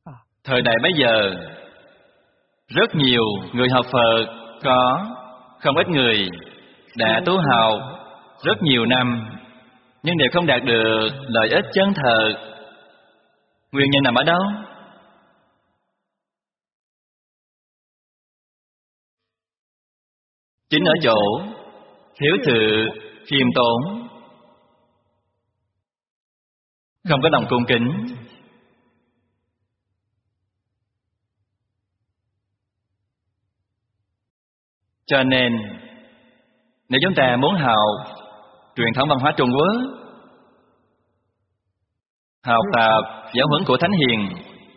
Thời đại bây giờ, rất nhiều người học Phật, có không ít người đã tu học rất nhiều năm, nhưng đều không đạt được lợi ích chân thật. Nguyên nhân nằm ở đâu? Chính ở chỗ thiếu sự khiêm tốn, không có lòng cung kính. Cho nên, nếu chúng ta muốn học truyền thống văn hóa Trung Quốc, học tập giáo huấn của Thánh Hiền,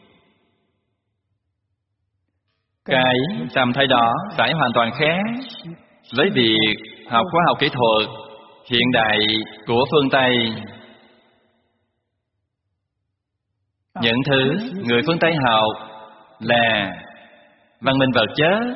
cái tâm thái đó phải hoàn toàn khác với việc học khoa học kỹ thuật hiện đại của phương Tây. Những thứ người phương Tây học là văn minh vật chất,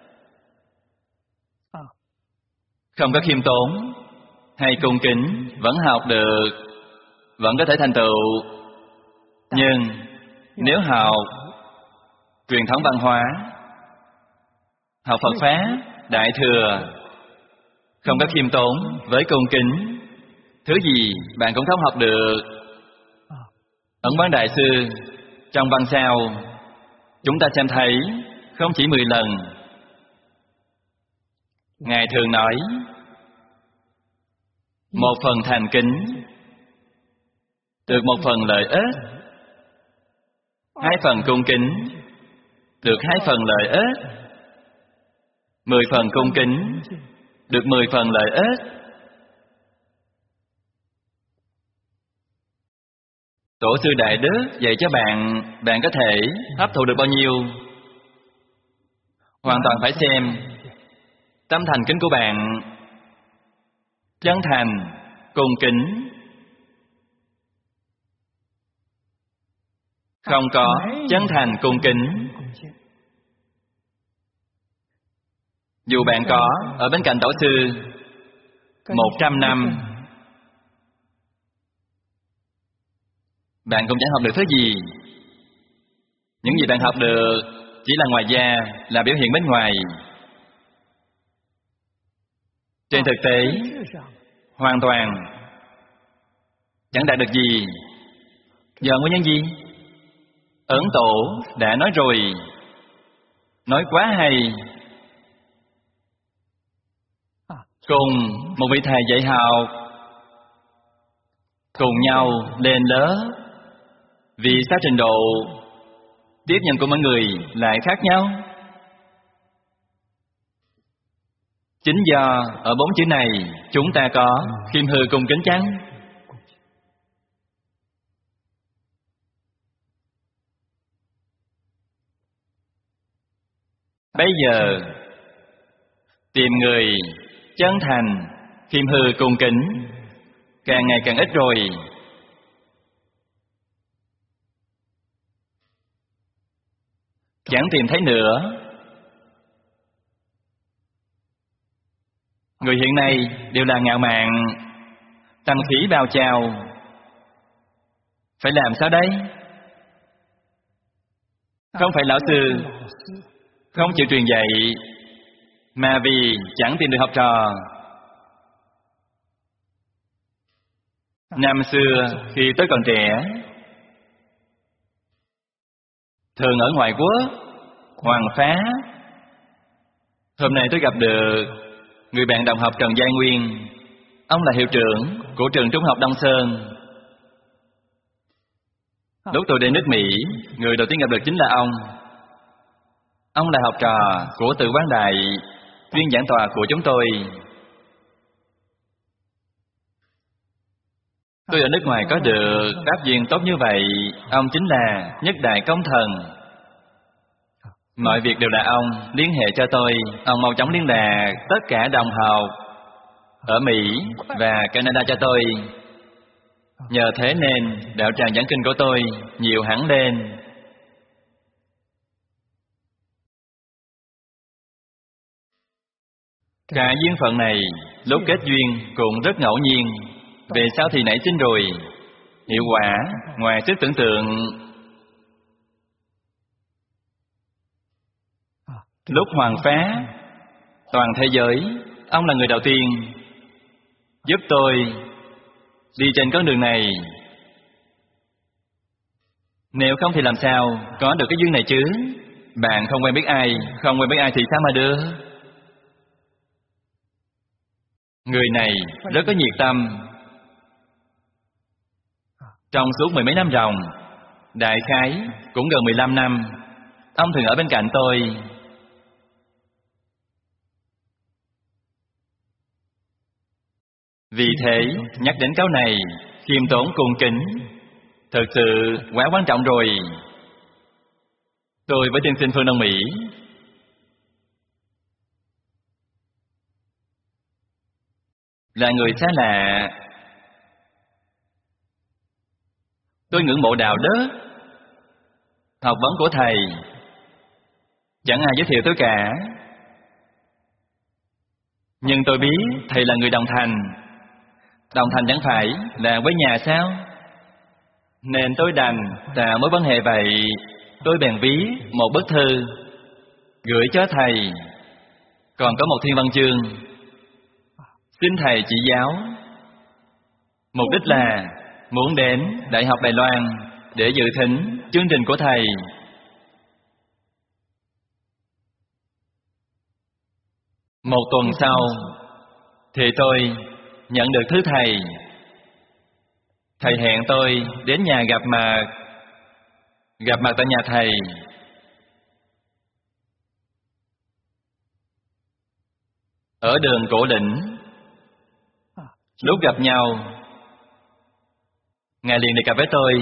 không có khiêm tốn hay cung kính, vẫn học được, vẫn có thể thành tựu. Nhưng nếu học truyền thống văn hóa, học Phật Pháp, Đại Thừa, không có khiêm tốn với cung kính, thứ gì bạn cũng không học được. Ấn Quán Đại Sư trong văn sao, chúng ta xem thấy không chỉ 10 lần. Ngài thường nói, một phần thành kính được một phần lợi ích, 2 phần cung kính được 2 phần lợi ích, 10 phần cung kính được 10 phần lợi ích. Tổ sư Đại Đức dạy cho bạn, bạn có thể hấp thụ được bao nhiêu? Hoàn toàn phải xem tâm thành kính của bạn, chân thành, cung kính. Không có chân thành cung kính, dù bạn có ở bên cạnh tổ sư 100 năm, bạn cũng chẳng học được thứ gì. Những gì bạn học được chỉ là ngoài da, là biểu hiện bên ngoài. Trên thực tế, hoàn toàn chẳng đạt được gì. Do nguyên nhân gì? Ấn Tổ đã nói rồi, nói quá hay. Cùng một vị thầy dạy học, cùng nhau lên lớp, vì sao trình độ tiếp nhận của mọi người lại khác nhau? Chính do ở 4 chữ này chúng ta có khiêm hư cung kính chăng? Bây giờ tìm người chân thành, khiêm hư cung kính càng ngày càng ít rồi. Chẳng tìm thấy nữa. Người hiện nay đều là ngạo mạn, tâm khí bao trào. Phải làm sao đây? Không phải lão sư không chịu truyền dạy, mà vì chẳng tìm được học trò. Năm xưa khi tôi còn trẻ, thường ở ngoại quốc, Hoàng Phá. Hôm nay tôi gặp được người bạn đồng học Trần Giai Nguyên. Ông là hiệu trưởng của trường Trung học Đông Sơn. Lúc tôi đến nước Mỹ, người đầu tiên gặp được chính là ông. Ông là học trò của Từ Quán Đại, viên giảng tòa của chúng tôi. Tôi ở nước ngoài có được đáp duyên tốt như vậy. Ông chính là nhất đại công thần. Mọi việc đều là ông liên hệ cho tôi. Ông mau chóng liên lạc tất cả đồng học ở Mỹ và Canada cho tôi. Nhờ thế nên đạo tràng giảng kinh của tôi nhiều hẳn lên. Cả duyên phận này lúc kết duyên cũng rất ngẫu nhiên, về sau thì nảy sinh rồi. Hiệu quả ngoài sức tưởng tượng. Lúc hoằng phá toàn thế giới, ông là người đầu tiên giúp tôi đi trên con đường này. Nếu không thì làm sao có được cái duyên này chứ? Bạn không quen biết ai, không quen biết ai thì sao mà được? Người này rất có nhiệt tâm. Trong suốt mười mấy năm ròng, đại khái cũng gần 15 năm, ông thường ở bên cạnh tôi. Vì thế, nhắc đến câu này, khiêm tốn cung kính, thật sự quá quan trọng rồi. Tôi với tiên sinh Phương Đông Mỹ là người xa lạ. Tôi ngưỡng mộ đạo đức, học vấn của thầy, chẳng ai giới thiệu tôi cả. Nhưng tôi biết thầy là người Đồng Thành. Đồng Thành chẳng phải là quê nhà sao? Nên tôi đành tạo mối quan hệ vậy. Tôi bèn viết một bức thư gửi cho thầy, còn có một thiên văn chương, xin thầy chỉ giáo. Mục đích là muốn đến Đại học Đài Loan để dự thính chương trình của thầy. Một tuần sau thì tôi nhận được thư thầy. Thầy hẹn tôi đến nhà gặp mặt tại nhà thầy. Ở đường Cổ Lĩnh. Lúc gặp nhau, Ngài liền đề cập với tôi: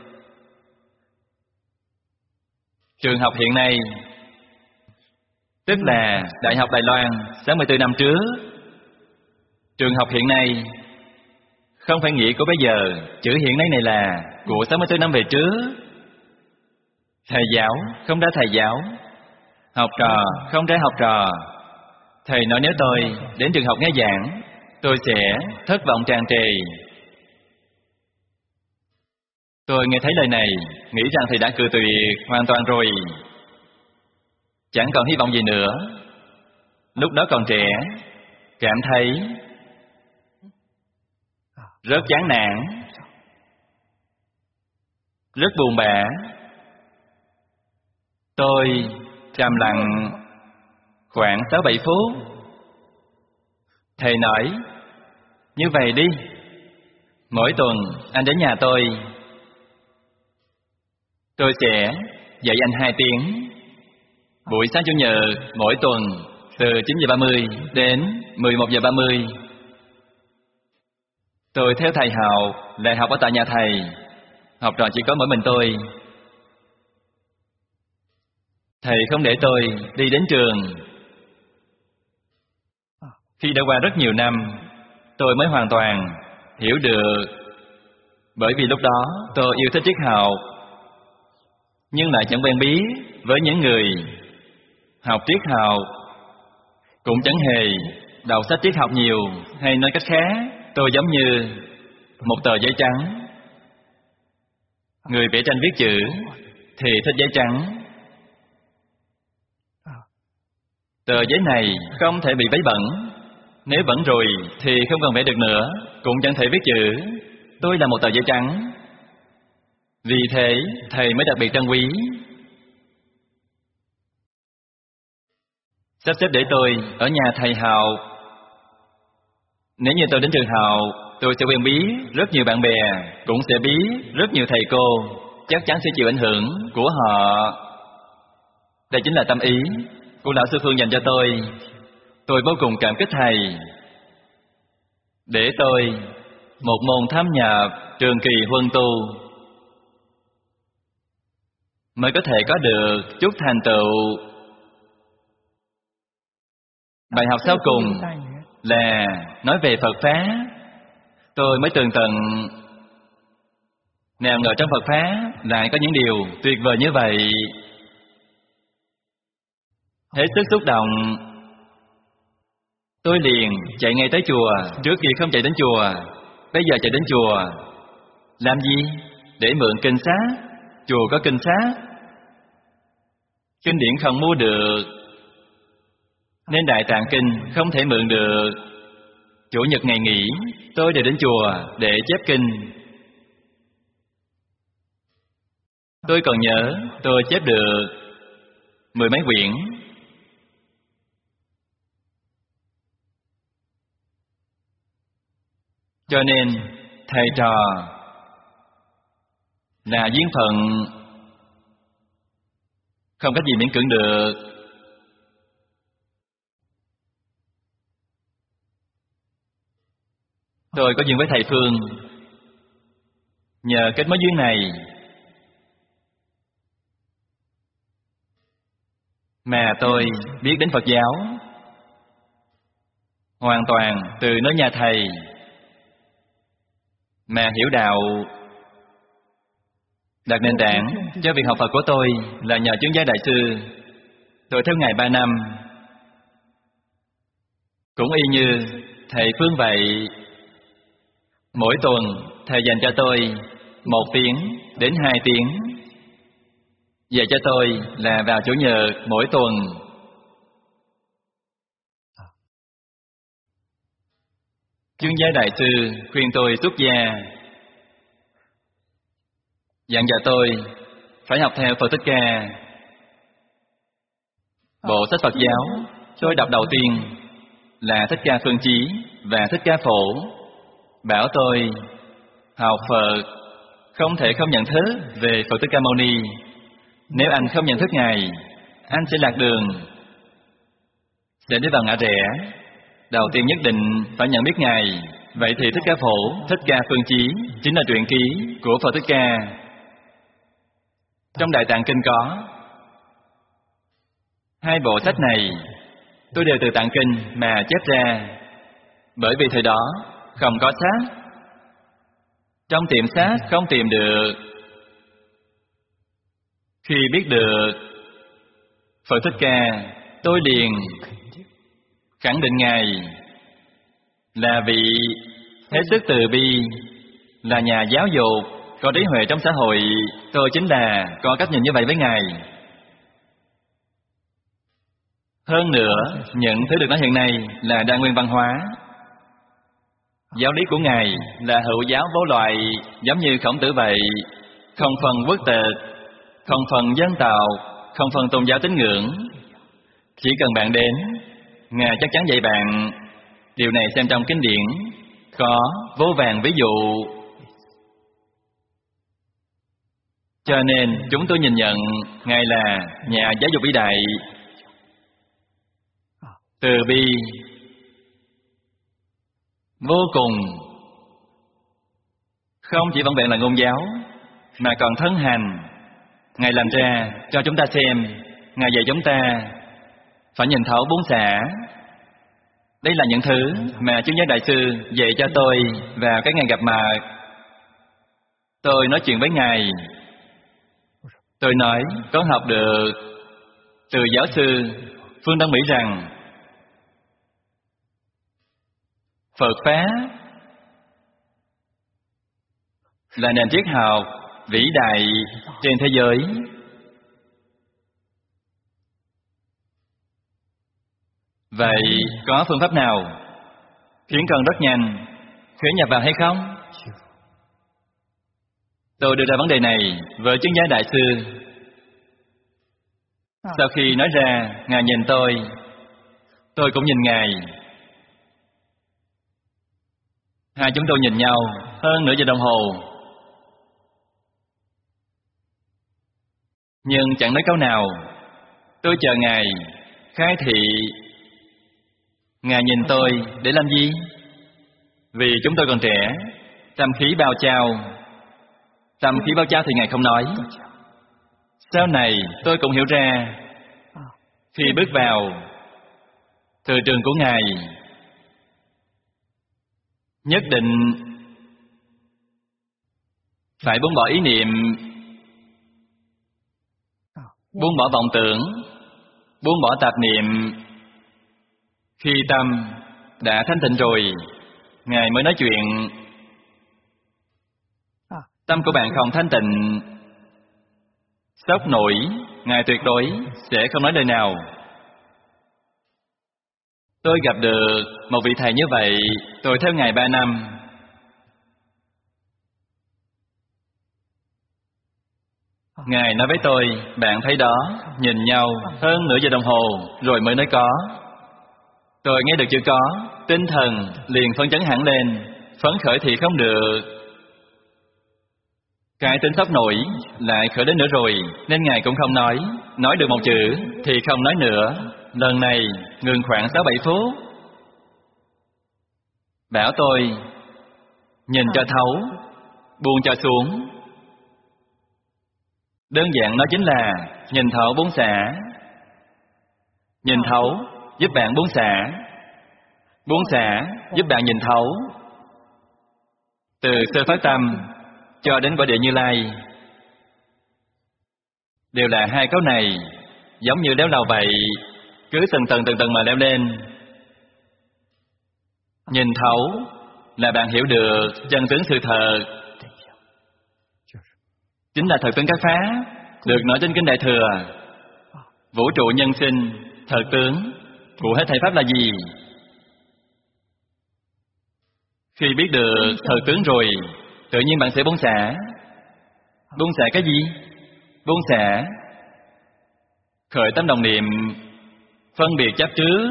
trường học hiện nay, tức là Đại học Đài Loan 64 năm trước. Trường học hiện nay không phải nghĩa của bây giờ. Chữ hiện nay này là của 64 năm về trước. Thầy giáo không ra thầy giáo, học trò không ra học trò. Thầy nói nếu tôi đến trường học nghe giảng, tôi sẽ thất vọng tràn trề. Tôi nghe thấy lời này, nghĩ rằng thầy đã cự tuyệt hoàn toàn rồi, chẳng còn hy vọng gì nữa. Lúc đó còn trẻ, cảm thấy rất chán nản, rất buồn bã. Tôi trầm lặng khoảng 6-7 phút. Thầy nói: như vậy đi, mỗi tuần anh đến nhà tôi sẽ dạy anh 2 tiếng. Buổi sáng Chủ nhật mỗi tuần từ 9:30 đến 11:30. Tôi theo thầy học, lại học ở tại nhà thầy. Học trò chỉ có mỗi mình tôi. Thầy không để tôi đi đến trường. Khi đã qua rất nhiều năm, tôi mới hoàn toàn hiểu được. Bởi vì lúc đó tôi yêu thích triết học, nhưng lại chẳng quen biết với những người học triết học, cũng chẳng hề đọc sách triết học nhiều. Hay nói cách khác, tôi giống như một tờ giấy trắng. Người vẽ tranh viết chữ thì thích giấy trắng. Tờ giấy này không thể bị vấy bẩn. Nếu bẩn rồi thì không cần vẽ được nữa, cũng chẳng thể viết chữ. Tôi là một tờ giấy trắng. Vì thế thầy mới đặc biệt trân quý. Sắp xếp để tôi ở nhà thầy học. Nếu như tôi đến trường học, tôi sẽ quen biết rất nhiều bạn bè, cũng sẽ biết rất nhiều thầy cô, chắc chắn sẽ chịu ảnh hưởng của họ. Đây chính là tâm ý của lão sư Phương dành cho tôi. Tôi vô cùng cảm kích thầy để tôi một môn thâm nhập trường kỳ huân tu, mới có thể có được chút thành tựu. Bài học sau cùng là nói về Phật Pháp. Tôi mới tường tận, nào ngờ trong Phật Pháp lại có những điều tuyệt vời như vậy. Hết sức xúc động, tôi liền chạy ngay tới chùa. Trước kia không chạy đến chùa, bây giờ chạy đến chùa. Làm gì? Để mượn kinh sách. Chùa có kinh sách. Kinh điển không mua được, Nên Đại Tạng Kinh không thể mượn được. Chủ nhật ngày nghỉ, tôi đều đến chùa để chép kinh. Tôi còn nhớ tôi chép được 10 mấy quyển. Cho nên thầy trò là duyên phận, không cách gì miễn cưỡng được. Tôi có duyên với thầy Phương, nhờ kết mối duyên này mà tôi biết đến Phật giáo hoàn toàn từ nơi nhà thầy, mà hiểu đạo. Đặt nền tảng cho việc học Phật của tôi là nhờ chứng giái đại sư. Tôi theo Ngài 3 năm. Cũng y như thầy Phương vậy. Mỗi tuần thầy dành cho tôi 1 tiếng đến 2 tiếng. Dạy cho tôi là vào Chủ nhật mỗi tuần. Chứng giái đại sư khuyên tôi xuất gia, dặn dò tôi phải học theo Phật Thích Ca. Bộ sách Phật giáo tôi đọc đầu tiên là Thích Ca Phương Chí và Thích Ca Phổ. Bảo tôi học Phật không thể không nhận thức về Phật Thích Ca Mâu Ni. Nếu anh không nhận thức Ngài, anh sẽ lạc đường, sẽ đi vào ngã rẽ. Đầu tiên nhất định phải nhận biết Ngài. Vậy thì Thích Ca Phổ, Thích Ca Phương Chí chính là truyện ký của Phật Thích Ca. Trong Đại Tạng Kinh có 2 bộ sách này, tôi đều từ Tạng Kinh mà chép ra. Bởi vì thời đó không có sách, trong tiệm sách không tìm được. Khi biết được Phật Thích Ca, tôi liền khẳng định Ngài là vị hết sức từ bi, là nhà giáo dục, có trí huệ trong xã hội. Tôi chính là có cách nhìn như vậy với Ngài. Hơn nữa, những thứ được nói hiện nay là đa nguyên văn hóa. Giáo lý của Ngài là hữu giáo vô loại, giống như Khổng Tử vậy. Không phân quốc tịch, không phân dân tộc, không phân tôn giáo tín ngưỡng. Chỉ cần bạn đến, Ngài chắc chắn dạy bạn. Điều này xem trong kinh điển có vô vàn ví dụ. Cho nên chúng tôi nhìn nhận Ngài là nhà giáo dục vĩ đại, từ bi vô cùng. Không chỉ vỏn vẹn là ngôn giáo, mà còn thân hành. Ngài làm ra cho chúng ta xem. Ngài dạy chúng ta phải nhìn thấu 4 xả. Đây là những thứ mà chứng giái đại sư dạy cho tôi vào cái ngày gặp mặt. Tôi nói chuyện với Ngài. Tôi nói có học được từ giáo sư Phương Đông Mỹ rằng Phật Pháp là nền triết học vĩ đại trên thế giới. Vậy có phương pháp nào khiến con rất nhanh khởi nhập vào hay không? Tôi đưa ra vấn đề này với chứng giái đại sư. Sau khi nói ra, Ngài nhìn tôi cũng nhìn Ngài. Hai chúng tôi nhìn nhau hơn nửa giờ đồng hồ, nhưng chẳng nói câu nào. Tôi chờ Ngài khai thị. Ngài nhìn tôi để làm gì? Vì chúng tôi còn trẻ, tâm khí bao trao. Tâm khí bao trao thì Ngài không nói. Sau này tôi cũng hiểu ra, khi bước vào từ trường của Ngài, nhất định phải buông bỏ ý niệm, buông bỏ vọng tưởng, buông bỏ tạp niệm. Khi tâm đã thanh tịnh rồi, Ngài mới nói chuyện. Tâm của bạn không thanh tịnh, sốc nổi, Ngài tuyệt đối sẽ không nói lời nào. Tôi gặp được một vị thầy như vậy, tôi theo Ngài 3 năm. Ngài nói với tôi, bạn thấy đó, nhìn nhau hơn nửa giờ đồng hồ rồi mới nói có. Tôi nghe được chữ có, tinh thần liền phấn chấn hẳn lên, phấn khởi thì không được. Cái tính sốc nổi lại khởi đến nữa rồi, nên Ngài cũng không nói được một chữ thì không nói nữa. Lần này ngừng khoảng 6-7 phút. Bảo tôi nhìn cho thấu, buông cho xuống. Đơn giản nó chính là nhìn thấu buông xả. Nhìn thấu giúp bạn buông xả, buông xả giúp bạn nhìn thấu. Từ sơ phát tâm cho đến quả địa Như Lai đều là hai câu này, giống như leo lầu vậy, cứ từng tầng mà leo lên. Nhìn thấu là bạn hiểu được chân tướng sự thật, chính là thật tướng các phá được nói trên kinh Đại Thừa. Vũ trụ nhân sinh, thật tướng của hết thảy pháp là gì? Khi biết được thật tướng rồi, tự nhiên bạn sẽ buông xả. Buông xả cái gì? Buông xả khởi tâm đồng niệm phân biệt chấp trước.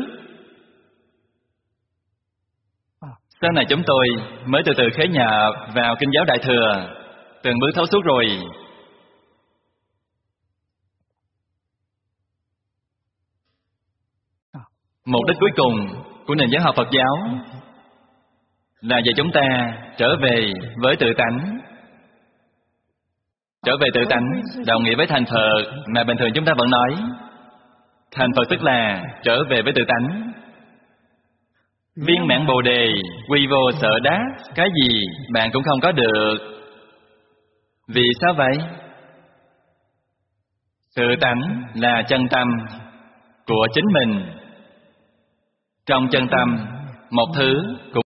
Sau này chúng tôi mới từ từ khế nhập vào kinh giáo Đại Thừa, từng bước thấu suốt rồi. Mục đích cuối cùng của nền giáo học Phật giáo là để chúng ta trở về với tự tánh. Trở về tự tánh đồng nghĩa với thành Phật mà bình thường chúng ta vẫn nói. Thành Phật tức là trở về với tự tánh. Viên mãn Bồ Đề, quy vô sở đắc, cái gì bạn cũng không có được. Vì sao vậy? Tự tánh là chân tâm của chính mình. Trong chân tâm, một thứ cũng